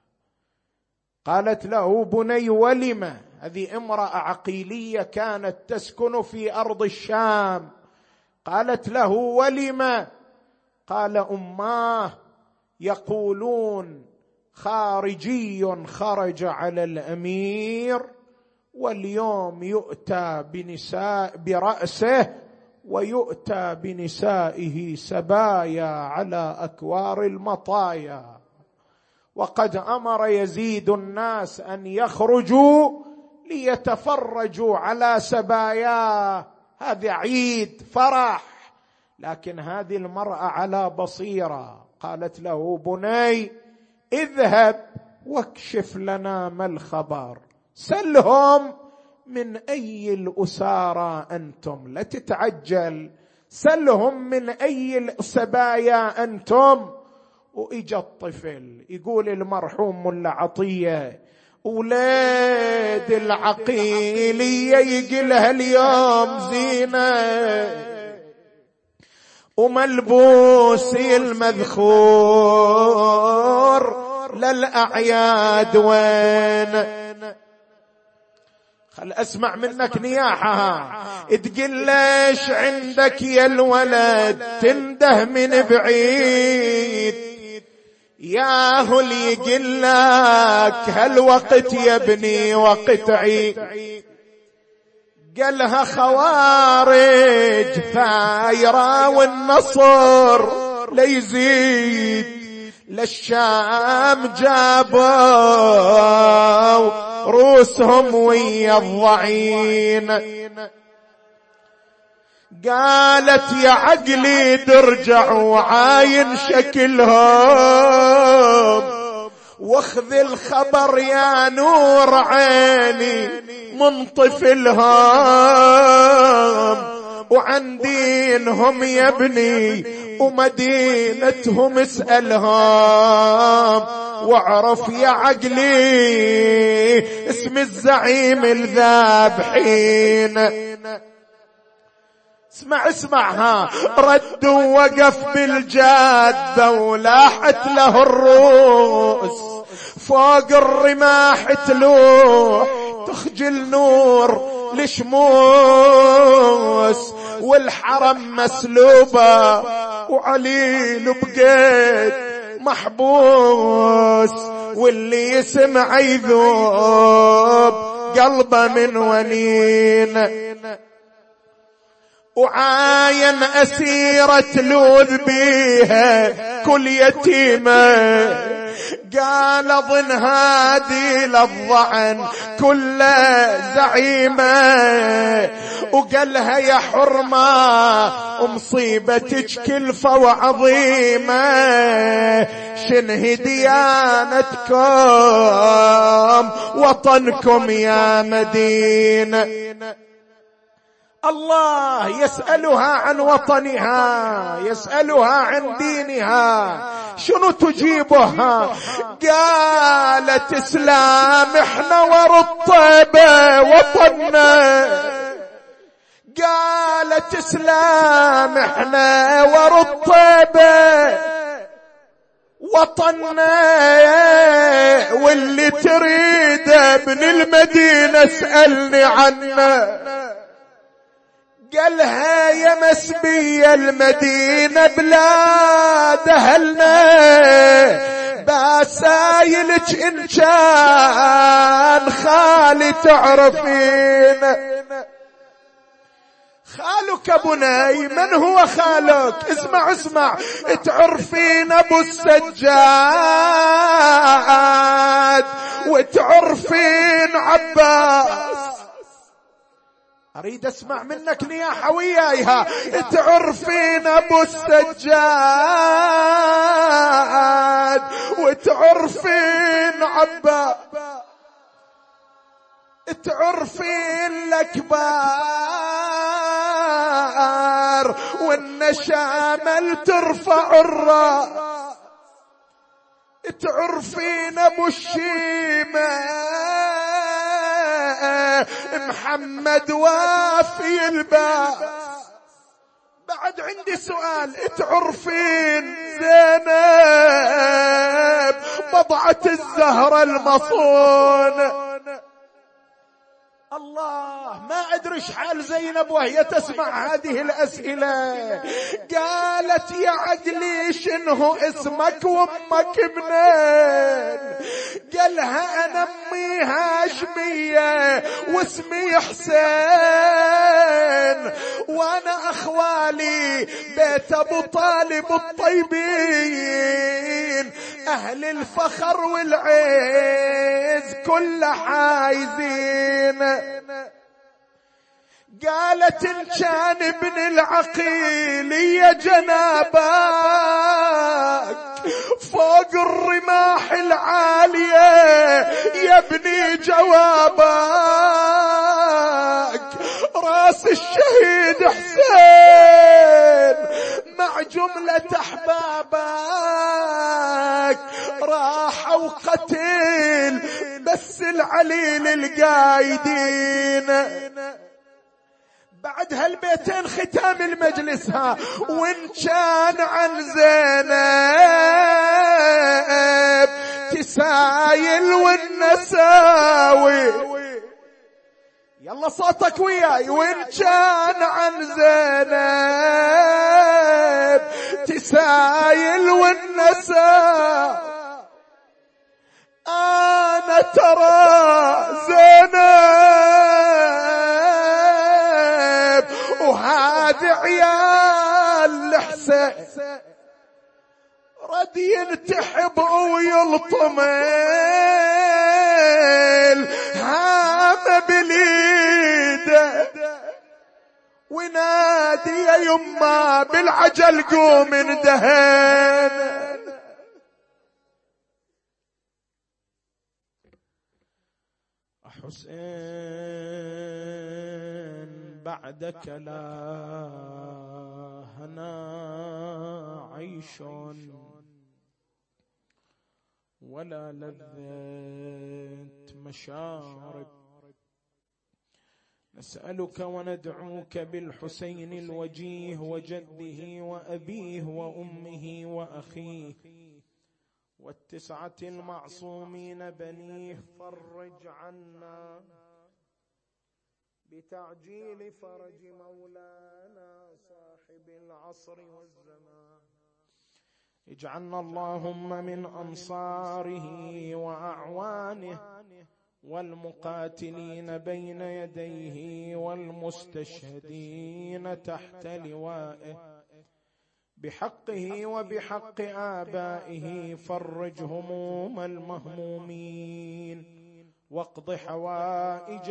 قالت له: بني ولم؟ هذه امرأة عقيلية كانت تسكن في أرض الشام. قالت له: ولم؟ قال: أماه يقولون خارجي خرج على الأمير، واليوم يؤتى برأسه ويؤتى بنسائه سبايا على أكوار المطايا، وقد أمر يزيد الناس أن يخرجوا ليتفرجوا على سباياه. هذا عيد فرح، لكن هذه المرأة على بصيرة. قالت له: بني اذهب واكشف لنا ما الخبر، سلهم من أي الأسارى أنتم، لا تتعجل، سلهم من أي السبايا أنتم. وإجا الطفل يقول المرحوم ملا عطية: أولاد العقيلية يقلها اليوم زينة، وملبوس المذخور للأعياد وين؟ خل أسمع منك نياحها. تقول ليش عندك يا الولد تنده من بعيد؟ ياهو اللي يقول لك هالوقت يا ابني وقت عيد. قالها: خوارج ثايرة والنصر ليزيد، للشام جابوا روسهم ويا الضعين. قالت: يا عقلي ترجع وعاين شكلهم، واخذ الخبر يا نور عيني من طفلهم، وعن دينهم يا ابني ومدينتهم اسألهم، واعرف يا عقلي اسم الزعيم الذابحين. اسمعها. رد ووقف بالجادة ولاحت له الروس، فوق الرماح تلوح تخجل نور لشموس، والحرم مسلوبة وعليل بقيت محبوس، واللي يسمع يذوب قلبه من ونين. وعاين أسيرة لوذ بيها كل يتيمة، قال ظن هادي للضعن كل زعيمة، وقالها: يا حرمة مصيبتك كلفة وعظيمة، شنه ديانتكم وطنكم يا مدينة. الله يسألها عن وطنها، يسألها عن دينها، شنو تجيبها؟ قالت: اسلام احنا ورا الطيبة وطننا. قال: قالت اسلام احنا ورا الطيبة وطننا، واللي تريده ابن المدينة اسألني عنه. قالها يا مسبية المدينة بلاد أهلنا، بسايلك إن كان خالي تعرفين. خالك ابو ناي، من هو خالك؟ اسمع تعرفين ابو السجاد وتعرفين عباس. اريد اسمع منك نياحة ويايها. تعرفين ابو السجاد وتعرفين عباس، تعرفين الأكبار والنشامل ترفع الراس، تعرفين أبو الشيمة محمد وافي الباس. بعد عندي سؤال، تعرفين زينب بضعة الزهرة المصون؟ الله، ما أدري إيش حال زينب وهي تسمع هذه الأسئلة. قالت يا عقلي شنو اسمك وامك منين؟ قالها أنا أمي هاشمية واسمي حسين، وأنا أخوالي بيت أبو طالب الطيبين، أهل الفخر والعز كل حايزين. قالت إن كان ابن العقيل يا جنابك فوق الرماح العالية يا ابني جوابك، راس الشهيد حسين مع جملة أحبابك راحوا قتل بس العليل القايدين. بعد هالبيتين ختام المجلس ها. وإن كان عن زينب تسايل والنساوي، يلا صوتك وياي. وإن كان عن زينب تسايل والنساوي، أنا ترى زينب وهذا عيال الحسين رد ينتحب ويلطمل هام بليده، ونادي يا يما بالعجل قوم اندهن. حسين بعدك لا هنا عيش ولا لذة مشارب، نسألك وندعوك بالحسين الوجيه وجده وأبيه وأمه وأخيه والتسعة المعصومين بنيه، فرج عنا بتعجيل فرج مولانا صاحب العصر والزمان. اجعلنا اللهم من أنصاره وأعوانه والمقاتلين بين يديه والمستشهدين تحت لوائه بحقه وبحق آبائه. فرج هموم المهمومين واقض حوائج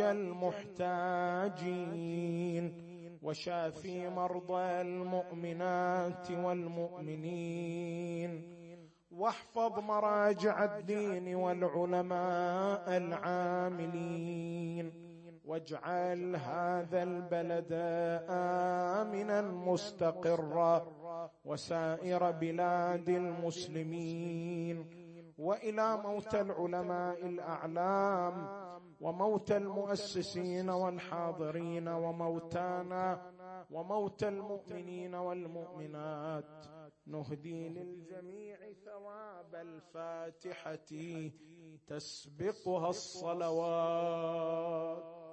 المحتاجين وشافي مرضى المؤمنات والمؤمنين، واحفظ مراجع الدين والعلماء العاملين، واجعل هذا البلد آمنا مستقرا وسائر بلاد المسلمين، وإلى موتى العلماء الأعلام وموتى المؤسسين والحاضرين وموتانا وموتى المؤمنين والمؤمنات، نهدي للجميع ثواب الفاتحة تسبقها الصلوات.